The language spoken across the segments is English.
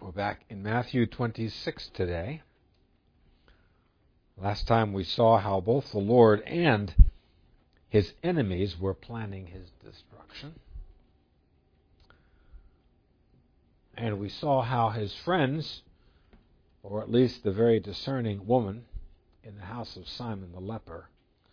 We're back in Matthew 26 today. Last time we saw how both the Lord and his enemies were planning his destruction. And we saw how his friends, or at least the very discerning woman in the house of Simon the leper,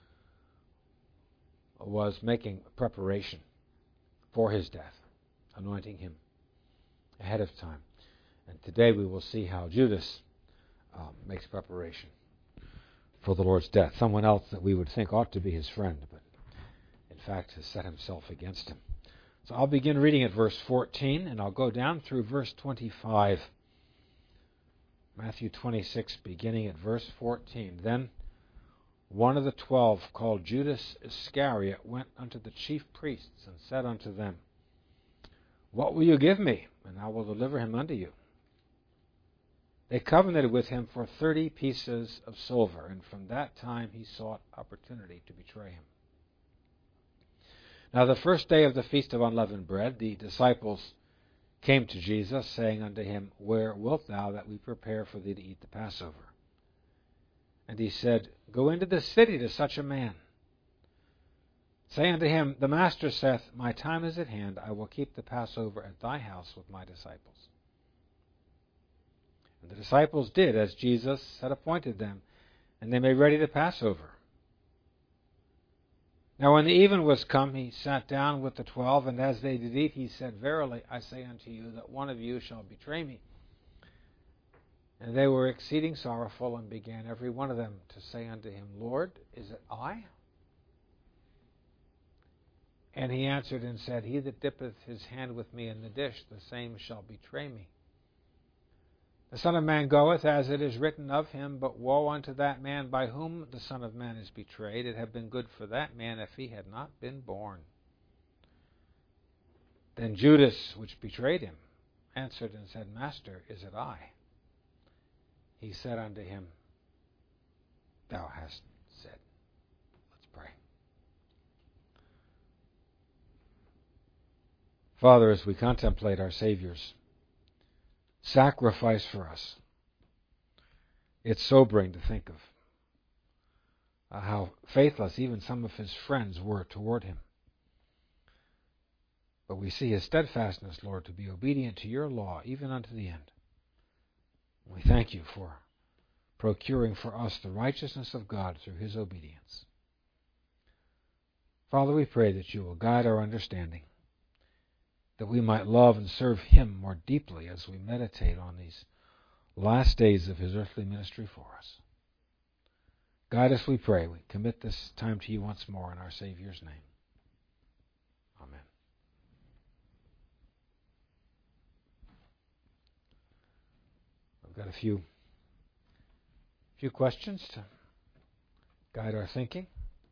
was making preparation for his death, anointing him ahead of time. And today we will see how Judas makes preparation for the Lord's death. Someone else that we would think ought to be his friend, but in fact has set himself against him. So I'll begin reading at verse 14, and I'll go down through verse 25. Matthew 26, beginning at verse 14. Then one of the 12, called Judas Iscariot, went unto the chief priests and said unto them, What will you give me, and I will deliver him unto you? They covenanted with him for 30 pieces of silver, and from that time he sought opportunity to betray him. Now the first day of the feast of unleavened bread, the disciples came to Jesus, saying unto him, Where wilt thou that we prepare for thee to eat the Passover? And he said, Go into the city to such a man. Say unto him, The Master saith, My time is at hand, I will keep the Passover at thy house with my disciples. And the disciples did as Jesus had appointed them, and they made ready the Passover. Now when the even was come, he sat down with the 12, and as they did eat, he said, Verily I say unto you, that one of you shall betray me. And they were exceeding sorrowful, and began every one of them to say unto him, Lord, is it I? And he answered and said, He that dippeth his hand with me in the dish, the same shall betray me. The Son of Man goeth as it is written of him, but woe unto that man by whom the Son of Man is betrayed. It had been good for that man if he had not been born. Then Judas, which betrayed him, answered and said, Master, is it I? He said unto him, Thou hast said. Let's pray. Father, as we contemplate our Savior's sacrifice for us, it's sobering to think of how faithless even some of his friends were toward him. But we see his steadfastness, Lord, to be obedient to your law, even unto the end. We thank you for procuring for us the righteousness of God through his obedience. Father, we pray that you will guide our understanding, that we might love and serve him more deeply as we meditate on these last days of his earthly ministry for us. Guide us, we pray. We commit this time to you once more in our Savior's name. Amen. I've got a few questions to guide our thinking.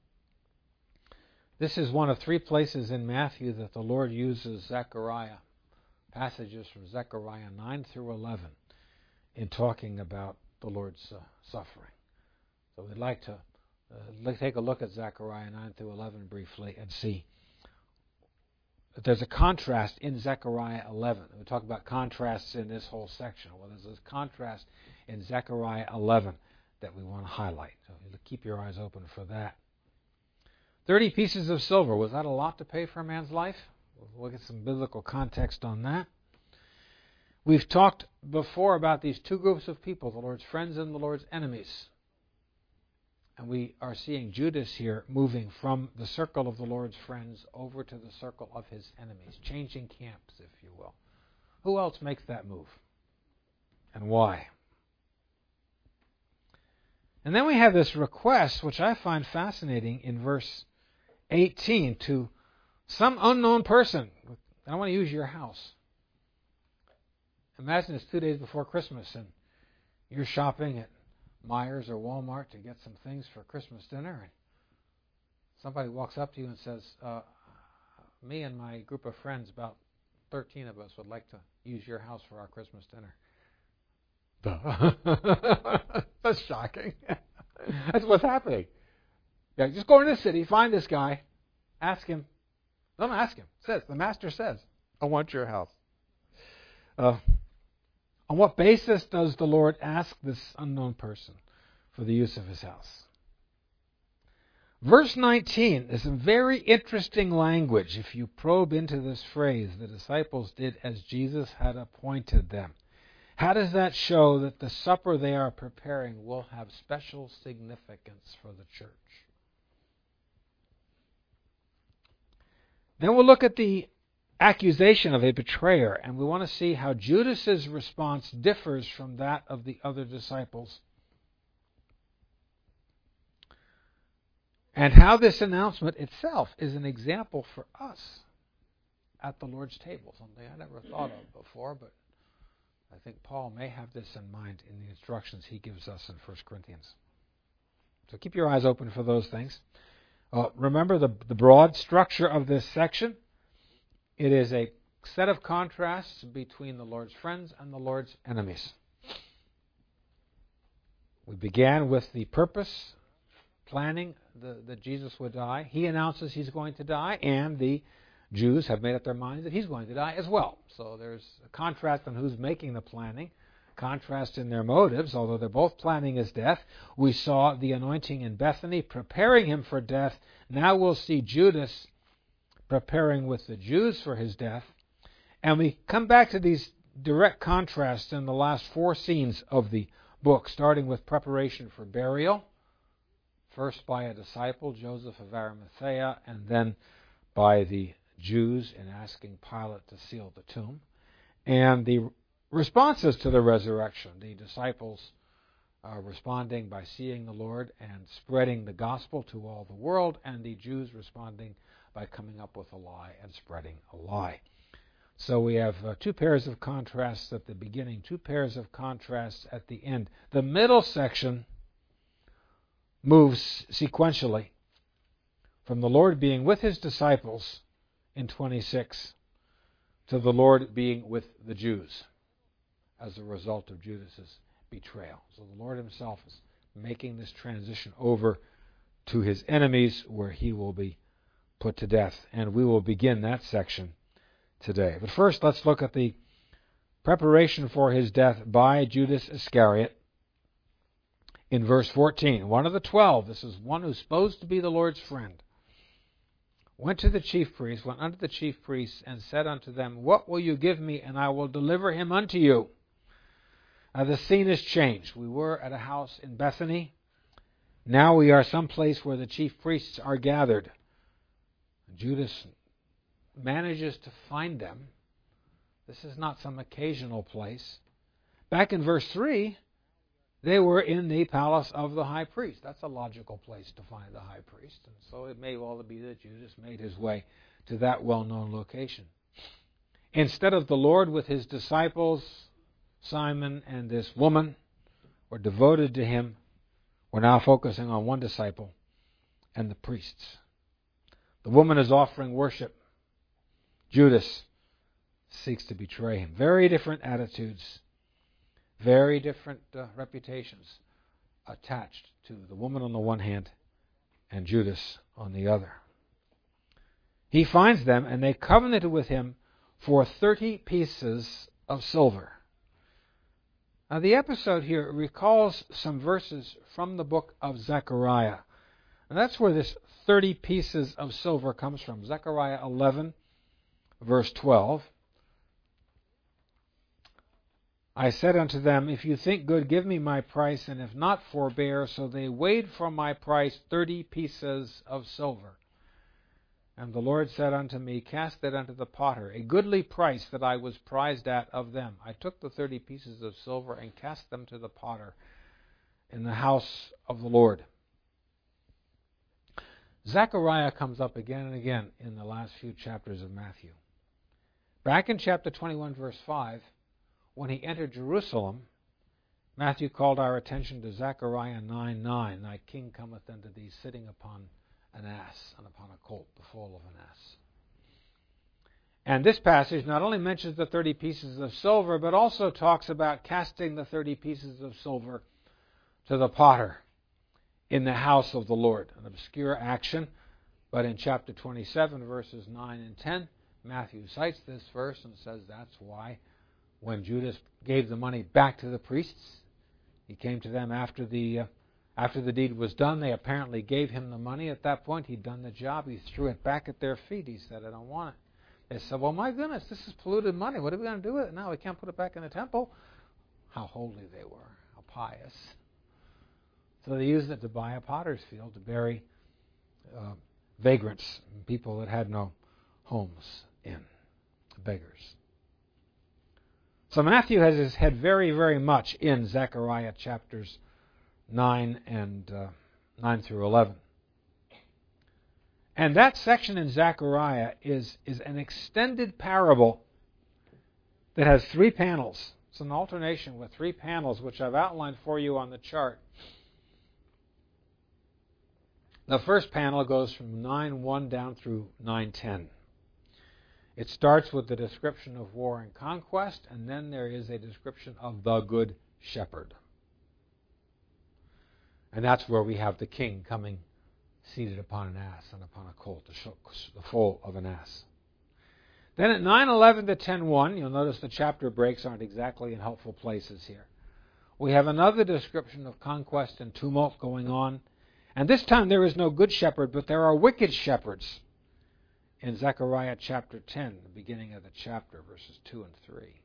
This is one of 3 places in Matthew that the Lord uses Zechariah, passages from Zechariah 9 through 11, in talking about the Lord's suffering. So we'd like to take a look at Zechariah 9 through 11 briefly and see that there's a contrast in Zechariah 11. We talk about contrasts in this whole section. Well, there's a contrast in Zechariah 11 that we want to highlight. So keep your eyes open for that. 30 pieces of silver. Was that a lot to pay for a man's life? We'll look at some biblical context on that. We've talked before about these 2 groups of people, the Lord's friends and the Lord's enemies. And we are seeing Judas here moving from the circle of the Lord's friends over to the circle of his enemies, changing camps, if you will. Who else makes that move? And why? And then we have this request, which I find fascinating, in verse 18, to some unknown person. I want to use your house. Imagine it's 2 days before Christmas and you're shopping at Myers or Walmart to get some things for Christmas dinner, and somebody walks up to you and says, me and my group of friends, about 13 of us, would like to use your house for our Christmas dinner. That's shocking. That's what's happening. Yeah, just go into the city, find this guy, ask him. Don't ask him. It says, the Master says, I want your house. On what basis does the Lord ask this unknown person for the use of his house? Verse 19 is some very interesting language if you probe into this phrase, the disciples did as Jesus had appointed them. How does that show that the supper they are preparing will have special significance for the church? Then we'll look at the accusation of a betrayer, and we want to see how Judas's response differs from that of the other disciples, and how this announcement itself is an example for us at the Lord's table, something I never thought of before, but I think Paul may have this in mind in the instructions he gives us in 1 Corinthians. So keep your eyes open for those things. Remember the broad structure of this section. It is a set of contrasts between the Lord's friends and the Lord's enemies. We began with the purpose, planning that Jesus would die. He announces he's going to die, and the Jews have made up their minds that he's going to die as well. So there's a contrast on who's making the planning, contrast in their motives, although they're both planning his death. We saw the anointing in Bethany, preparing him for death. Now we'll see Judas preparing with the Jews for his death. And we come back to these direct contrasts in the last four scenes of the book, starting with preparation for burial, first by a disciple, Joseph of Arimathea, and then by the Jews in asking Pilate to seal the tomb, and the responses to the resurrection. The disciples are responding by seeing the Lord and spreading the gospel to all the world, and the Jews responding by coming up with a lie and spreading a lie. So we have two pairs of contrasts at the beginning, two pairs of contrasts at the end. The middle section moves sequentially from the Lord being with his disciples in 26 to the Lord being with the Jews as a result of Judas's betrayal. So the Lord himself is making this transition over to his enemies, where he will be put to death. And we will begin that section today. But first, let's look at the preparation for his death by Judas Iscariot in verse 14. One of the 12, this is one who's supposed to be the Lord's friend, went unto the chief priests, and said unto them, What will you give me, and I will deliver him unto you? Now the scene has changed. We were at a house in Bethany. Now we are someplace where the chief priests are gathered. Judas manages to find them. This is not some occasional place. Back in verse 3, they were in the palace of the high priest. That's a logical place to find the high priest. And so it may well be that Judas made his way to that well-known location. Instead of the Lord with his disciples, Simon and this woman were devoted to him. We're now focusing on one disciple and the priests. The woman is offering worship. Judas seeks to betray him. Very different attitudes, very different reputations attached to the woman on the one hand and Judas on the other. He finds them, and they covenanted with him for 30 pieces of silver. Now, the episode here recalls some verses from the book of Zechariah. And that's where this 30 pieces of silver comes from. Zechariah 11, verse 12. I said unto them, If you think good, give me my price, and if not, forbear. So they weighed for my price 30 pieces of silver. And the Lord said unto me, Cast it unto the potter, a goodly price that I was prized at of them. I took the 30 pieces of silver and cast them to the potter in the house of the Lord. Zechariah comes up again and again in the last few chapters of Matthew. Back in chapter 21, verse 5, when he entered Jerusalem, Matthew called our attention to Zechariah 9:9. Thy king cometh unto thee sitting upon an ass, and upon a colt, the foal of an ass. And this passage not only mentions the 30 pieces of silver, but also talks about casting the 30 pieces of silver to the potter in the house of the Lord. An obscure action, but in chapter 27, verses 9 and 10, Matthew cites this verse and says that's why when Judas gave the money back to the priests, he came to them after the deed was done. They apparently gave him the money at that point. He'd done the job. He threw it back at their feet. He said, I don't want it. They said, well, my goodness, this is polluted money. What are we going to do with it now? We can't put it back in the temple. How holy they were, how pious. So they used it to buy a potter's field to bury vagrants, people that had no homes in, beggars. So Matthew has his head very, very much in Zechariah chapters 9 through 11. And that section in Zechariah is an extended parable that has 3 panels. It's an alternation with 3 panels, which I've outlined for you on the chart. The first panel goes from 9:1 down through 9:10. It starts with the description of war and conquest, and then there is a description of the Good Shepherd. And that's where we have the king coming seated upon an ass and upon a colt, the foal of an ass. Then at 9:11 to 10:1, you'll notice the chapter breaks aren't exactly in helpful places here. We have another description of conquest and tumult going on. And this time there is no good shepherd, but there are wicked shepherds in Zechariah chapter 10, the beginning of the chapter, verses 2 and 3.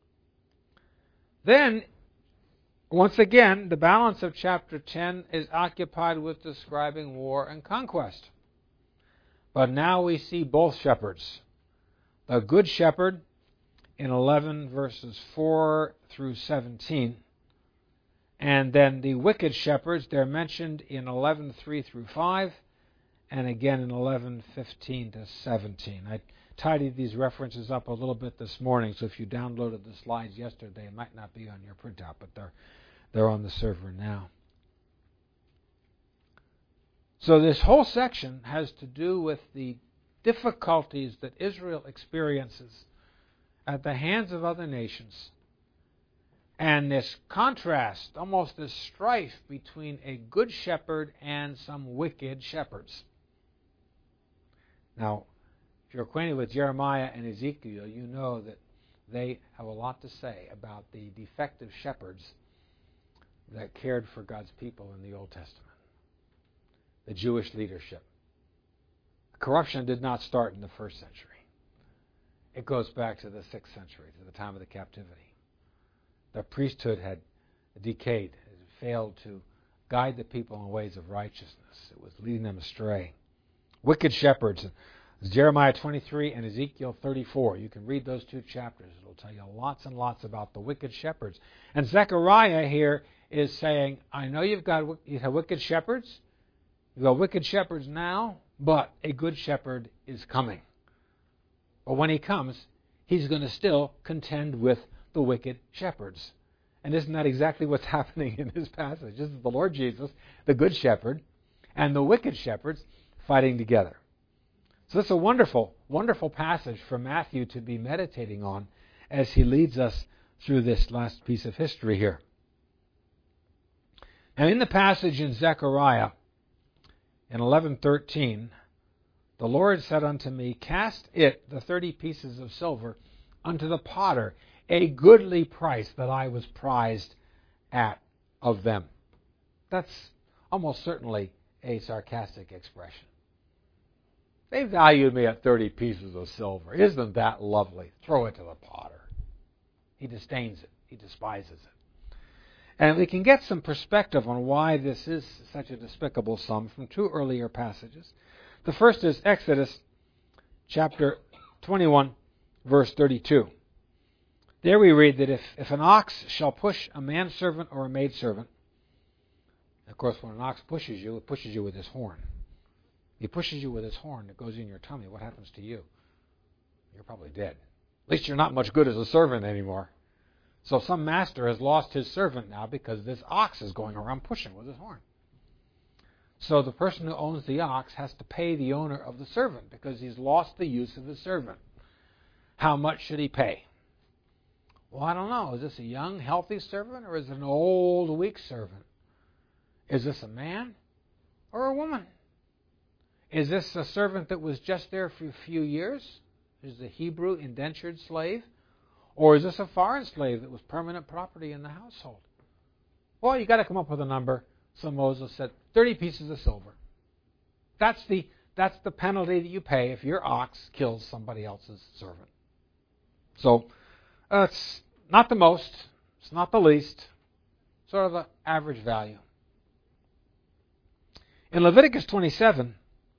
Then, once again, the balance of chapter 10 is occupied with describing war and conquest. But now we see both shepherds. The good shepherd in 11 verses 4 through 17. And then the wicked shepherds, they're mentioned in 11:3 through 5, and again in 11:15 to 17. I tidied these references up a little bit this morning, so if you downloaded the slides yesterday, it might not be on your printout, but they're on the server now. So this whole section has to do with the difficulties that Israel experiences at the hands of other nations, and this contrast, almost this strife between a good shepherd and some wicked shepherds. Now, if you're acquainted with Jeremiah and Ezekiel, you know that they have a lot to say about the defective shepherds that cared for God's people in the Old Testament, the Jewish leadership. Corruption did not start in the 1st century. It goes back to the 6th century, to the time of the captivity. The priesthood had decayed. It had failed to guide the people in ways of righteousness. It was leading them astray. Wicked shepherds. Jeremiah 23 and Ezekiel 34. You can read those 2 chapters. It will tell you lots and lots about the wicked shepherds. And Zechariah here is saying, I know you have wicked shepherds. You've got wicked shepherds now, but a good shepherd is coming. But when he comes, he's going to still contend with the wicked shepherds. And isn't that exactly what's happening in this passage? This is the Lord Jesus, the good shepherd, and the wicked shepherds fighting together. So it's a wonderful, wonderful passage for Matthew to be meditating on as he leads us through this last piece of history here. Now in the passage in Zechariah, in 11:13, the Lord said unto me, Cast it, the 30 pieces of silver, unto the potter, a goodly price that I was prized at of them. That's almost certainly a sarcastic expression. They valued me at 30 pieces of silver. Isn't that lovely? Throw it to the potter. He disdains it. He despises it. And we can get some perspective on why this is such a despicable sum from 2 earlier passages. The first is Exodus chapter 21, verse 32. There we read that if an ox shall push a manservant or a maidservant, of course when an ox pushes you, it pushes you with his horn. He pushes you with his horn, it goes in your tummy. What happens to you? You're probably dead. At least you're not much good as a servant anymore. So some master has lost his servant now because this ox is going around pushing with his horn. So the person who owns the ox has to pay the owner of the servant because he's lost the use of his servant. How much should he pay? Well, I don't know. Is this a young, healthy servant or is it an old, weak servant? Is this a man or a woman? Is this a servant that was just there for a few years? Is the Hebrew indentured slave? Or is this a foreign slave that was permanent property in the household? Well, you've got to come up with a number. So Moses said, 30 pieces of silver. That's the penalty that you pay if your ox kills somebody else's servant. So it's not the most, it's not the least, sort of an average value. In Leviticus 27,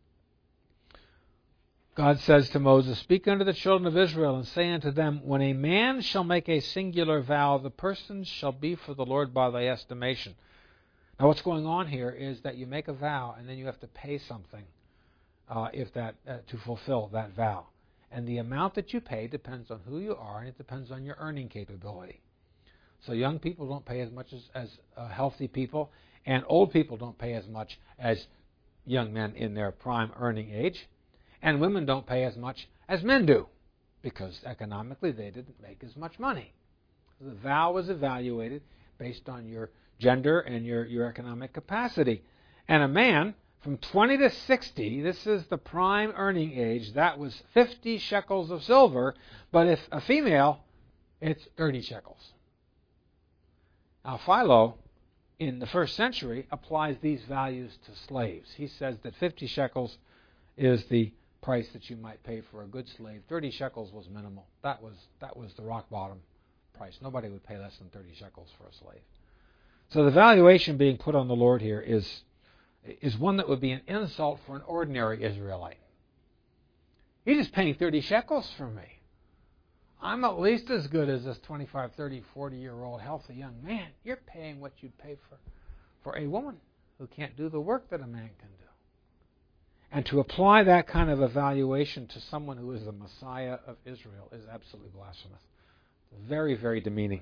God says to Moses, "Speak unto the children of Israel, and say unto them, When a man shall make a singular vow, the person shall be for the Lord by thy estimation." Now what's going on here is that you make a vow, and then you have to pay something to fulfill that vow. And the amount that you pay depends on who you are, and it depends on your earning capability. So young people don't pay as much as healthy people, and old people don't pay as much as young men in their prime earning age. And women don't pay as much as men do, because economically they didn't make as much money. The vow was evaluated based on your gender and your economic capacity. And a man from 20 to 60, this is the prime earning age, that was 50 shekels of silver, but if a female, it's 30 shekels. Now Philo, in the first century, applies these values to slaves. He says that 50 shekels is the price that you might pay for a good slave. 30 shekels was minimal. That was the rock bottom price. Nobody would pay less than 30 shekels for a slave. So the valuation being put on the Lord here is one that would be an insult for an ordinary Israelite. You're just paying 30 shekels for me. I'm at least as good as this 25, 30, 40-year-old healthy young man. You're paying what you'd pay for a woman who can't do the work that a man can do. And to apply that kind of evaluation to someone who is the Messiah of Israel is absolutely blasphemous. Very, very demeaning.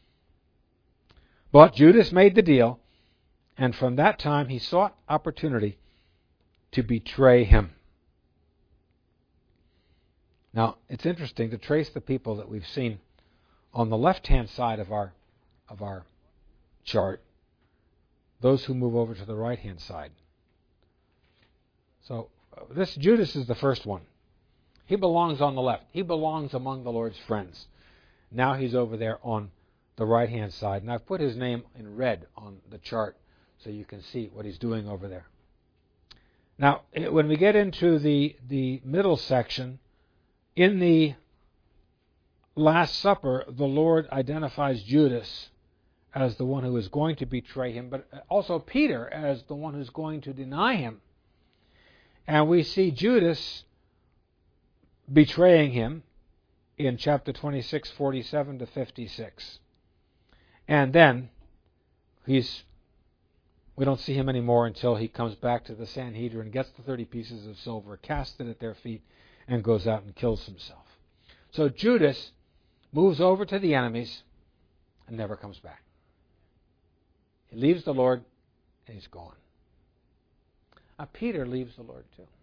But Judas made the deal, and from that time he sought opportunity to betray him. Now, it's interesting to trace the people that we've seen on the left-hand side of our chart, those who move over to the right-hand side. So this Judas is the first one. He belongs on the left. He belongs among the Lord's friends. Now he's over there on the right-hand side. And I've put his name in red on the chart so you can see what he's doing over there. Now, when we get into the middle section, in the Last Supper, the Lord identifies Judas as the one who is going to betray him, but also Peter as the one who's going to deny him. And we see Judas betraying him in chapter 26, 47 to 56. And then we don't see him anymore until he comes back to the Sanhedrin, gets the 30 pieces of silver, casts it at their feet, and goes out and kills himself. So Judas moves over to the enemies and never comes back. He leaves the Lord and he's gone. Now Peter leaves the Lord too.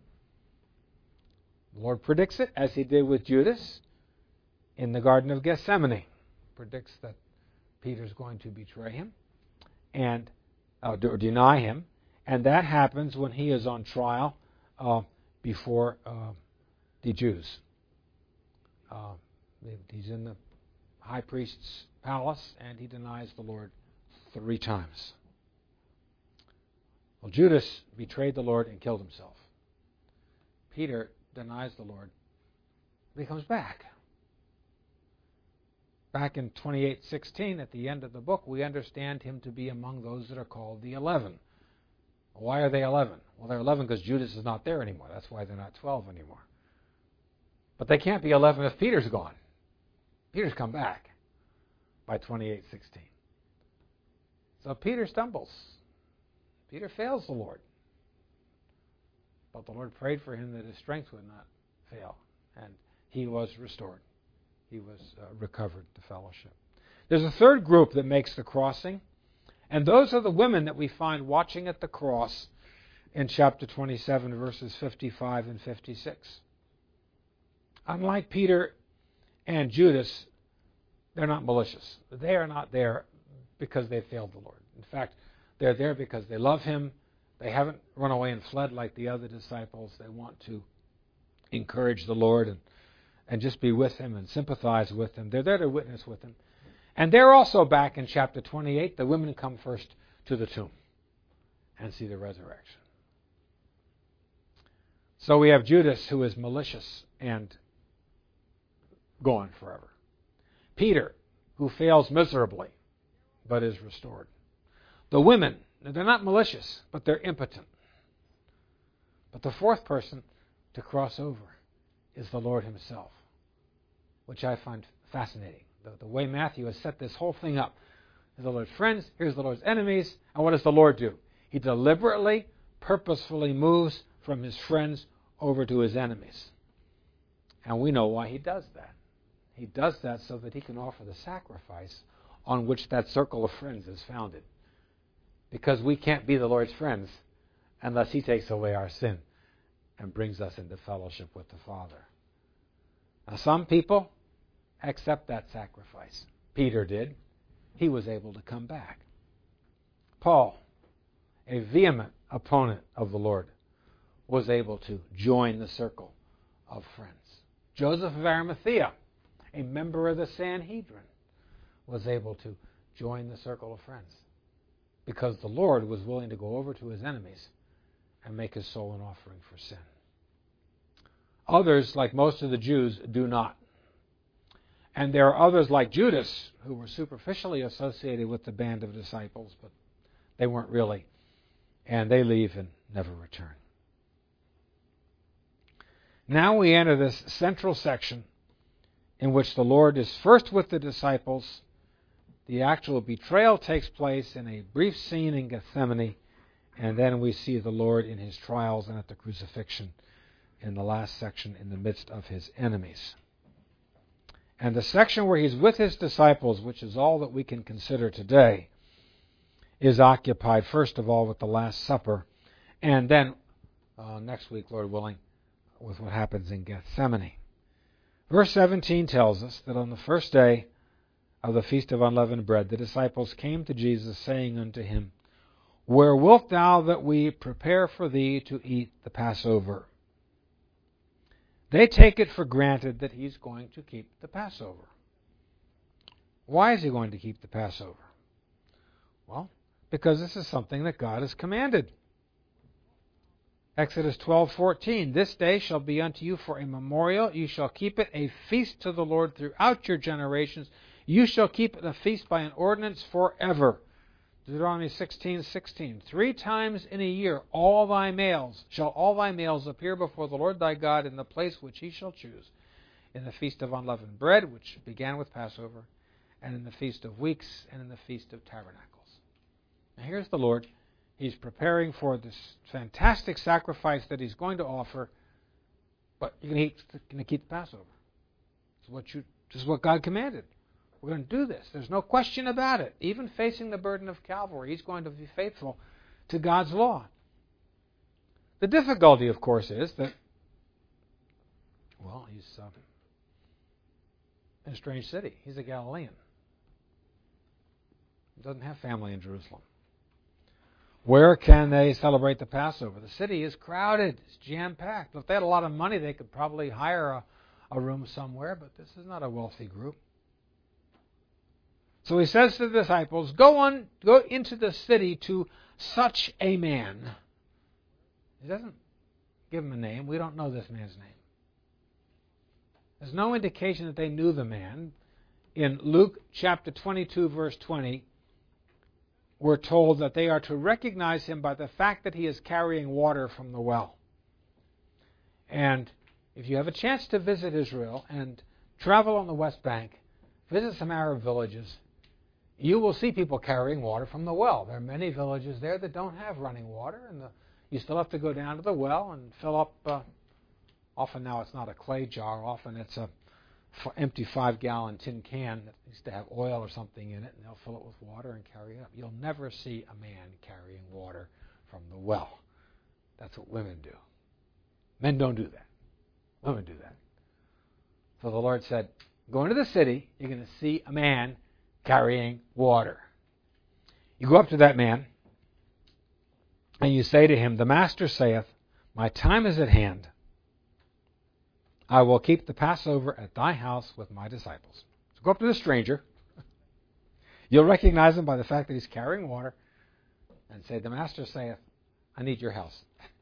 The Lord predicts it, as he did with Judas in the Garden of Gethsemane. Predicts that Peter's going to betray him and or deny him, and that happens when he is on trial before the Jews. He's in the high priest's palace, and he denies the Lord 3 times. Well, Judas betrayed the Lord and killed himself. Peter denies the Lord, but he comes back. Back in 28:16, at the end of the book, we understand him to be among those that are called the 11. Why are they 11? Well, they're 11 because Judas is not there anymore. That's why they're not 12 anymore. But they can't be 11 if Peter's gone. Peter's come back by 28:16. So Peter stumbles. Peter fails the Lord. But the Lord prayed for him that his strength would not fail. And he was restored. He was recovered to fellowship. There's a third group that makes the crossing. And those are the women that we find watching at the cross in chapter 27, verses 55 and 56. Unlike Peter and Judas, they're not malicious. They are not there because they failed the Lord. In fact, they're there because they love him. They haven't run away and fled like the other disciples. They want to encourage the Lord and just be with him and sympathize with him. They're there to witness with him. And they're also back in chapter 28. The women come first to the tomb and see the resurrection. So we have Judas, who is malicious and gone forever. Peter, who fails miserably, but is restored. The women, they're not malicious, but they're impotent. But the fourth person to cross over is the Lord himself, which I find fascinating. The way Matthew has set this whole thing up. Here's the Lord's friends, here's the Lord's enemies, and what does the Lord do? He deliberately, purposefully moves from his friends over to his enemies. And we know why he does that. He does that so that he can offer the sacrifice on which that circle of friends is founded. Because we can't be the Lord's friends unless he takes away our sin and brings us into fellowship with the Father. Now, some people accept that sacrifice. Peter did. He was able to come back. Paul, a vehement opponent of the Lord, was able to join the circle of friends. Joseph of Arimathea, a member of the Sanhedrin, was able to join the circle of friends because the Lord was willing to go over to his enemies and make his soul an offering for sin. Others, like most of the Jews, do not. And there are others like Judas who were superficially associated with the band of disciples, but they weren't really. And they leave and never return. Now we enter this central section in which the Lord is first with the disciples. The actual betrayal takes place in a brief scene in Gethsemane, and then we see the Lord in his trials and at the crucifixion in the last section in the midst of his enemies. And the section where he's with his disciples, which is all that we can consider today, is occupied first of all with the Last Supper, and then next week, Lord willing, with what happens in Gethsemane. Verse 17 tells us that on the first day of the Feast of Unleavened Bread, the disciples came to Jesus, saying unto him, Where wilt thou that we prepare for thee to eat the Passover? They take it for granted that he's going to keep the Passover. Why is he going to keep the Passover? Well, because this is something that God has commanded. Exodus 12:14, This day shall be unto you for a memorial. You shall keep it a feast to the Lord throughout your generations. You shall keep it a feast by an ordinance forever. Deuteronomy 16:16, 3 times in a year all thy males appear before the Lord thy God in the place which he shall choose, in the Feast of Unleavened Bread, which began with Passover, and in the Feast of Weeks, and in the Feast of Tabernacles. Now here's the Lord. He's preparing for this fantastic sacrifice that he's going to offer, but you're going to keep the Passover. This is what God commanded. We're going to do this. There's no question about it. Even facing the burden of Calvary, he's going to be faithful to God's law. The difficulty, of course, is that, well, he's in a strange city. He's a Galilean. He doesn't have family in Jerusalem. Where can they celebrate the Passover? The city is crowded. It's jam-packed. If they had a lot of money, they could probably hire a room somewhere, but this is not a wealthy group. So he says to the disciples, go into the city to such a man. He doesn't give him a name. We don't know this man's name. There's no indication that they knew the man. In Luke chapter 22, verse 20, we're told that they are to recognize him by the fact that he is carrying water from the well. And if you have a chance to visit Israel and travel on the West Bank, visit some Arab villages, you will see people carrying water from the well. There are many villages there that don't have running water, and you still have to go down to the well and fill up. Often now it's not a clay jar. Often it's a empty 5-gallon tin can that used to have oil or something in it, and they'll fill it with water and carry it up. You'll never see a man carrying water from the well. That's what women do. Men don't do that. Women do that. So the Lord said, go into the city, you're going to see a man carrying water. You go up to that man, and you say to him, The Master saith, My time is at hand. I will keep the Passover at thy house with my disciples. So go up to the stranger. You'll recognize him by the fact that he's carrying water, and say, the Master saith, I need your house.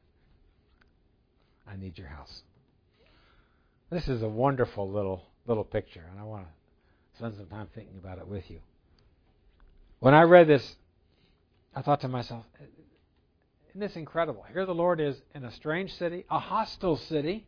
I need your house. This is a wonderful little picture, and I want to spend some time thinking about it with you. When I read this, I thought to myself, isn't this incredible? Here the Lord is in a strange city, a hostile city.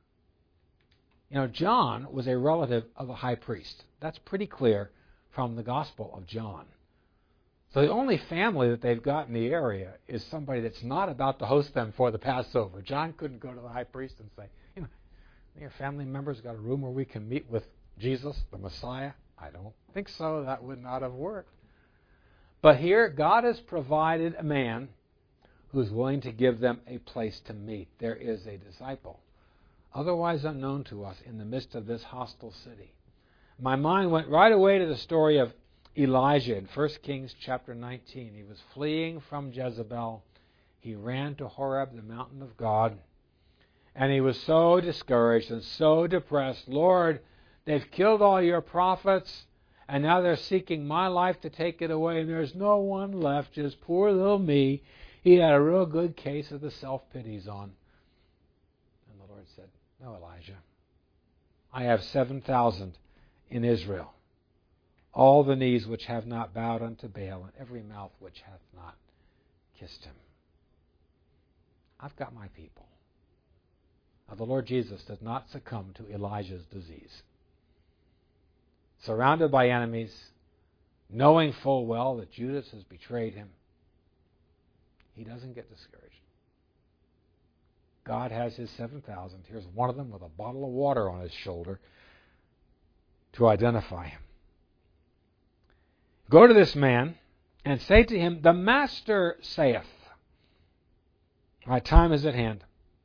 John was a relative of the high priest. That's pretty clear from the Gospel of John. So the only family that they've got in the area is somebody that's not about to host them for the Passover. John couldn't go to the high priest and say, your family members got a room where we can meet with Jesus, the Messiah? I don't think so. That would not have worked. But here, God has provided a man who's willing to give them a place to meet. There is a disciple, otherwise unknown to us, in the midst of this hostile city. My mind went right away to the story of Elijah in 1 Kings chapter 19. He was fleeing from Jezebel. He ran to Horeb, the mountain of God, and he was so discouraged and so depressed. Lord, they've killed all your prophets, and now they're seeking my life to take it away, and there's no one left, just poor little me. He had a real good case of the self-pity's on. And the Lord said, no, Elijah, I have 7,000 in Israel, all the knees which have not bowed unto Baal, and every mouth which hath not kissed him. I've got my people. Now, the Lord Jesus does not succumb to Elijah's disease. Surrounded by enemies, knowing full well that Judas has betrayed him, he doesn't get discouraged. God has his 7,000. Here's one of them with a bottle of water on his shoulder to identify him. Go to this man and say to him, the Master saith, my time is at hand.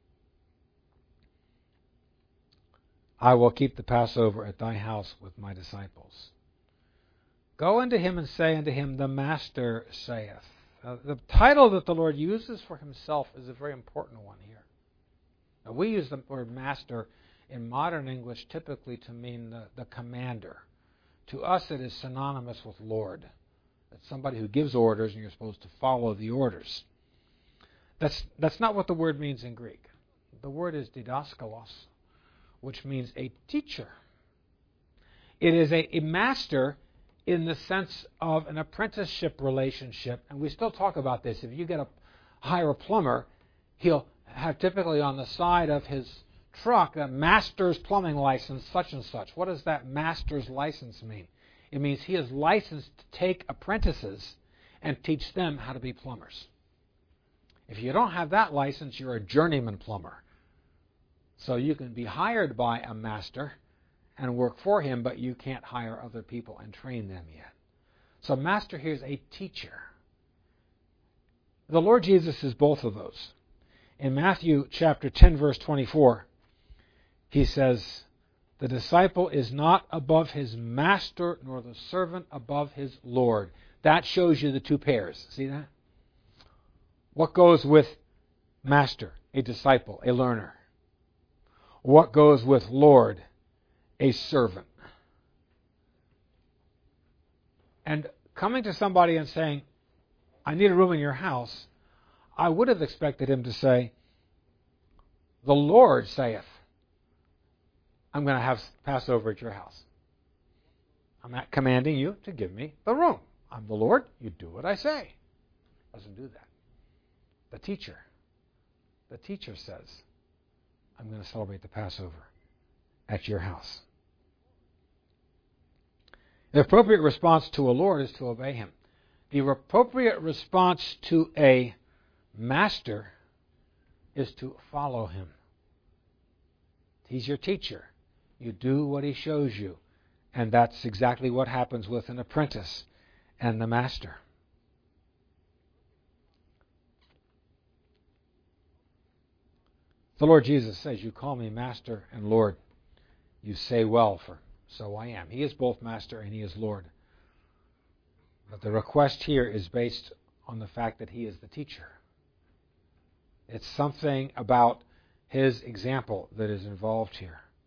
I will keep the Passover at thy house with my disciples. Go unto him and say unto him, the Master saith. The title that the Lord uses for himself is a very important one here. Now, we use the word master in modern English typically to mean the commander. To us it is synonymous with Lord. It's somebody who gives orders and you're supposed to follow the orders. That's not what the word means in Greek. The word is didaskalos, which means a teacher. It is a master in the sense of an apprenticeship relationship, and we still talk about this. If you hire a plumber, he'll have typically on the side of his truck a master's plumbing license, such and such. What does that master's license mean? It means he is licensed to take apprentices and teach them how to be plumbers. If you don't have that license, you're a journeyman plumber. So you can be hired by a master and work for him, but you can't hire other people and train them yet. So master here is a teacher. The Lord Jesus is both of those. In Matthew chapter 10, verse 24, he says, the disciple is not above his master, nor the servant above his Lord. That shows you the two pairs. See that? What goes with master? A disciple, a learner. What goes with Lord? A servant. And coming to somebody and saying, I need a room in your house, I would have expected him to say, the Lord saith, I'm going to have Passover at your house. I'm not commanding you to give me the room. I'm the Lord. You do what I say. Doesn't do that. The teacher says, I'm going to celebrate the Passover at your house. The appropriate response to a Lord is to obey him. The appropriate response to a master is to follow him. He's your teacher. You do what he shows you. And that's exactly what happens with an apprentice and the master. The Lord Jesus says, you call me Master and Lord. You say well, for so I am. He is both Master and he is Lord. But the request here is based on the fact that he is the teacher. It's something about his example that is involved here.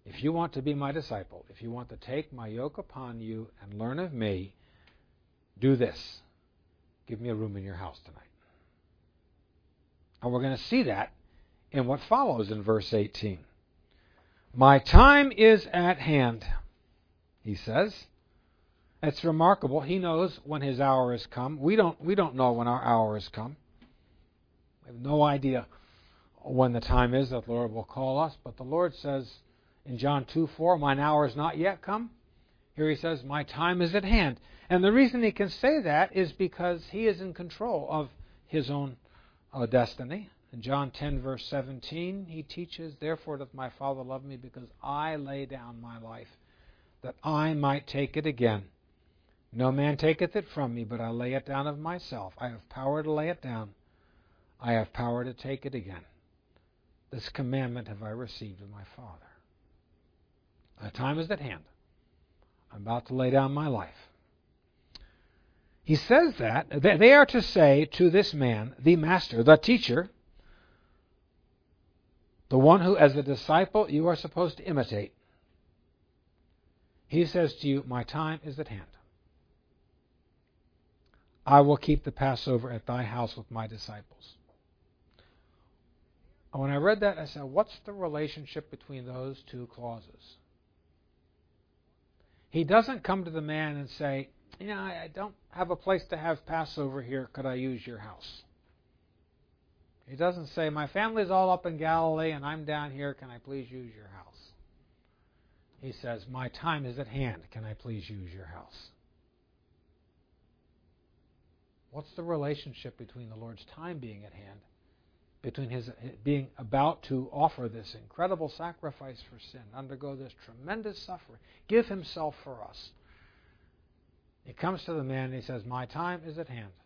If you want to be my disciple, if you want to take my yoke upon you and learn of me, do this. Give me a room in your house tonight. And we're going to see that in what follows in verse 18. My time is at hand, he says. It's remarkable. He knows when his hour has come. We don't know when our hour has come. We have no idea when the time is that the Lord will call us. But the Lord says in John 2:4, mine hour is not yet come. Here he says, my time is at hand. And the reason he can say that is because he is in control of his own destiny. In John 10, verse 17, he teaches, therefore doth my Father love me, because I lay down my life, that I might take it again. No man taketh it from me, but I lay it down of myself. I have power to lay it down. I have power to take it again. This commandment have I received of my Father. My time is at hand. I'm about to lay down my life. He says that they are to say to this man, the master, the teacher, the one who, as a disciple, you are supposed to imitate. He says to you, my time is at hand. I will keep the Passover at thy house with my disciples. And when I read that, I said, what's the relationship between those two clauses? He doesn't come to the man and say, I don't have a place to have Passover here. Could I use your house? He doesn't say, my family's all up in Galilee and I'm down here. Can I please use your house? He says, my time is at hand. Can I please use your house? What's the relationship between the Lord's time being at hand, between his being about to offer this incredible sacrifice for sin, undergo this tremendous suffering, give himself for us? He comes to the man and he says, my time is at hand.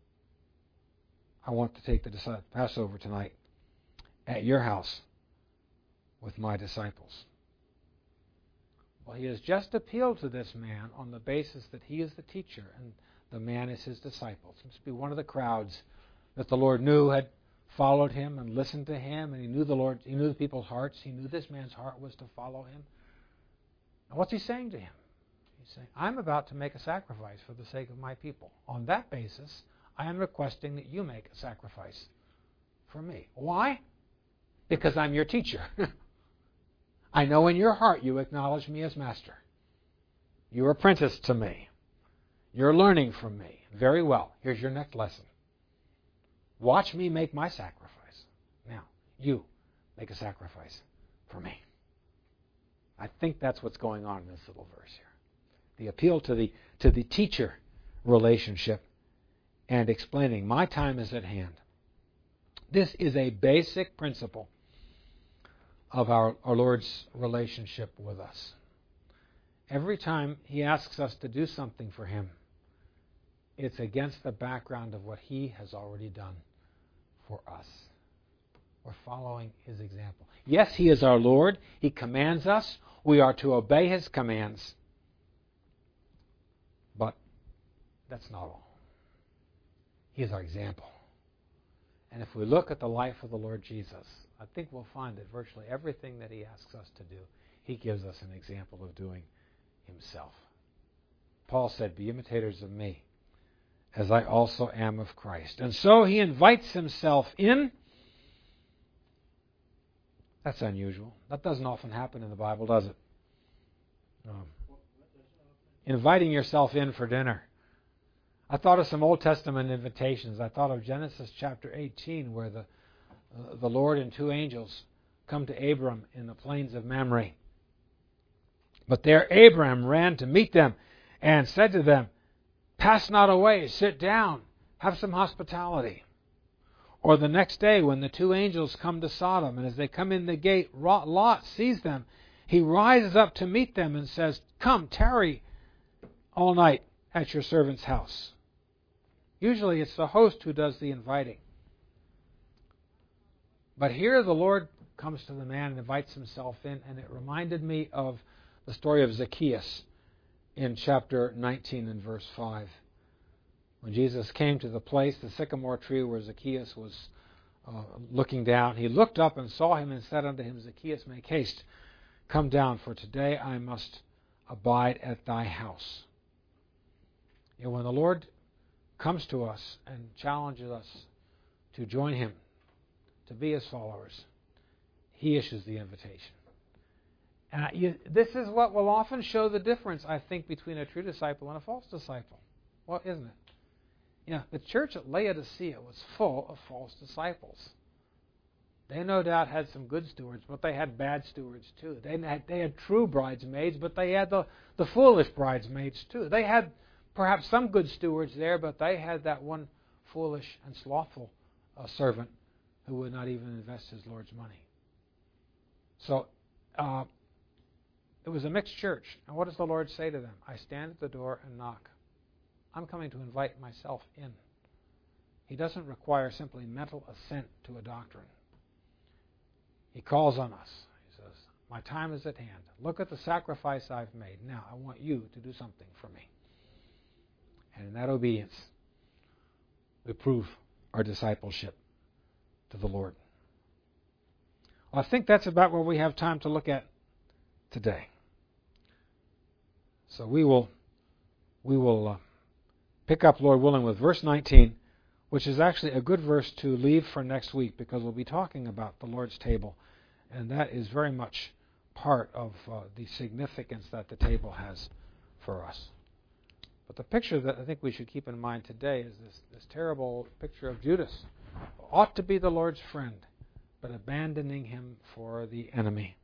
I want to take the Passover tonight at your house with my disciples. Well, he has just appealed to this man on the basis that he is the teacher and the man is his disciple. It seems to be one of the crowds that the Lord knew had followed him and listened to him, and he knew the people's hearts. He knew this man's heart was to follow him. And what's he saying to him? He's saying, I'm about to make a sacrifice for the sake of my people. On that basis, I am requesting that you make a sacrifice for me. Why? Because I'm your teacher. I know in your heart you acknowledge me as master. You're apprentice to me. You're learning from me. Very well. Here's your next lesson. Watch me make my sacrifice. Now, you make a sacrifice for me. I think that's what's going on in this little verse here. The appeal to the teacher relationship and explaining my time is at hand. This is a basic principle of our Lord's relationship with us. Every time he asks us to do something for him, it's against the background of what he has already done for us. We're following his example. Yes, he is our Lord. He commands us. We are to obey his commands. But that's not all. He is our example. And if we look at the life of the Lord Jesus, I think we'll find that virtually everything that he asks us to do, he gives us an example of doing himself. Paul said, be imitators of me, as I also am of Christ. And so he invites himself in. That's unusual. That doesn't often happen in the Bible, does it? Inviting yourself in for dinner. I thought of some Old Testament invitations. I thought of Genesis chapter 18, where the Lord and two angels come to Abram in the plains of Mamre. But there Abram ran to meet them and said to them, pass not away, sit down, have some hospitality. Or the next day when the two angels come to Sodom, and as they come in the gate, Lot sees them. He rises up to meet them and says, come, tarry all night at your servant's house. Usually it's the host who does the inviting. But here the Lord comes to the man and invites himself in, and it reminded me of the story of Zacchaeus in chapter 19 and verse 5. When Jesus came to the place, the sycamore tree where Zacchaeus was looking down, he looked up and saw him and said unto him, Zacchaeus, make haste, Come down, for today I must abide at thy house. When the Lord comes to us and challenges us to join him, to be his followers, he issues the invitation. And this is what will often show the difference, I think, between a true disciple and a false disciple. Well, isn't it? The church at Laodicea was full of false disciples. They no doubt had some good stewards, but they had bad stewards too. They had true bridesmaids, but they had the foolish bridesmaids too. They had perhaps some good stewards there, but they had that one foolish and slothful servant who would not even invest his Lord's money. So it was a mixed church. And what does the Lord say to them? I stand at the door and knock. I'm coming to invite myself in. He doesn't require simply mental assent to a doctrine. He calls on us. He says, my time is at hand. Look at the sacrifice I've made. Now I want you to do something for me. And in that obedience, we prove our discipleship to the Lord. Well, I think that's about what we have time to look at today. So we will pick up, Lord willing, with verse 19, which is actually a good verse to leave for next week, because we'll be talking about the Lord's table, and that is very much part of the significance that the table has for us. But the picture that I think we should keep in mind today is this terrible picture of Judas. Ought to be the Lord's friend, but abandoning him for the enemy.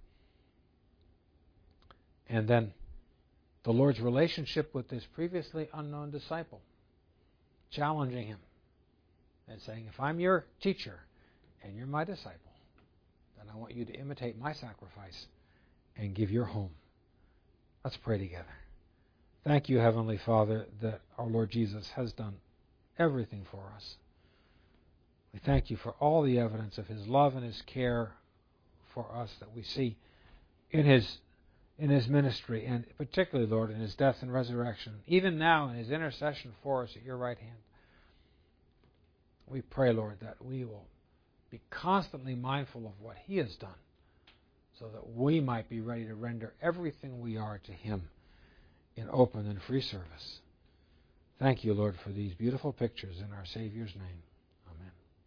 And then the Lord's relationship with this previously unknown disciple, challenging him and saying, if I'm your teacher and you're my disciple, then I want you to imitate my sacrifice and give your home. Let's pray together. Thank you, Heavenly Father, that our Lord Jesus has done everything for us. We thank you for all the evidence of his love and his care for us that we see in his ministry, and particularly, Lord, in his death and resurrection, even now in his intercession for us at your right hand. We pray, Lord, that we will be constantly mindful of what he has done, so that we might be ready to render everything we are to him in open and free service. Thank you, Lord, for these beautiful pictures in our Savior's name. Amen.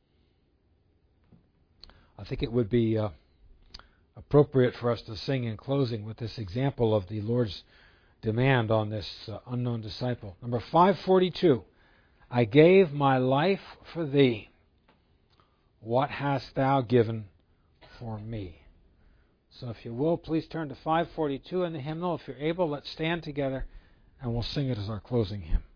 I think it would be appropriate for us to sing in closing with this example of the Lord's demand on this unknown disciple. Number 542, I gave my life for thee. What hast thou given for me? So if you will, please turn to 542 in the hymnal. If you're able, let's stand together and we'll sing it as our closing hymn.